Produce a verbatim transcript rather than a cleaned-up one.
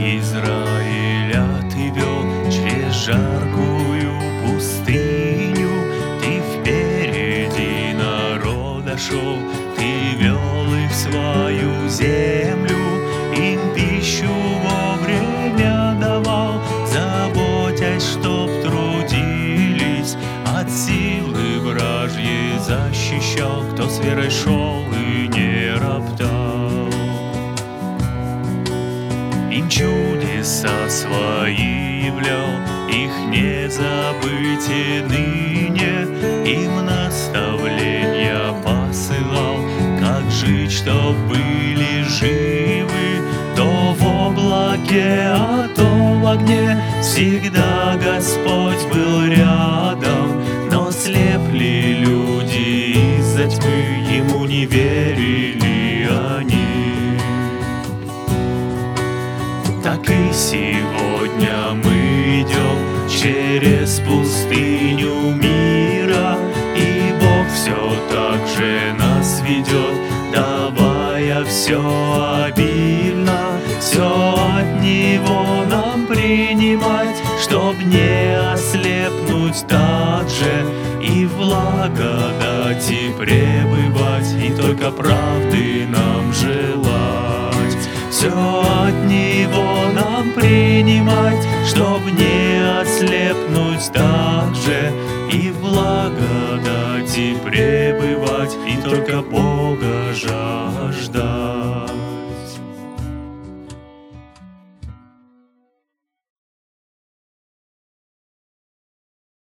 Израиля ты вел через жаркую пустыню, ты впереди народа шел, ты вел их в свою землю, им пищу вовремя давал, заботясь, чтоб трудились, от силы вражьей защищал, кто с верой шел и не роптал. Им чудеса свои являл, их не забыть и ныне, им наставления посылал, как жить, чтоб были живы, то в облаке, а то в огне. Всегда Господь был рядом, но слепли люди из-за тьмы, Ему не верили они. Так и сегодня мы идем через пустыню мира, и Бог все так же нас ведет, давая все обильно, все от Него нам принимать, чтоб не ослепнуть так же, и в благодати пребывать, и только правды нам желать. Все от Него нам принимать, чтоб не ослепнуть так же, и в благодати пребывать, и только Бога жаждать.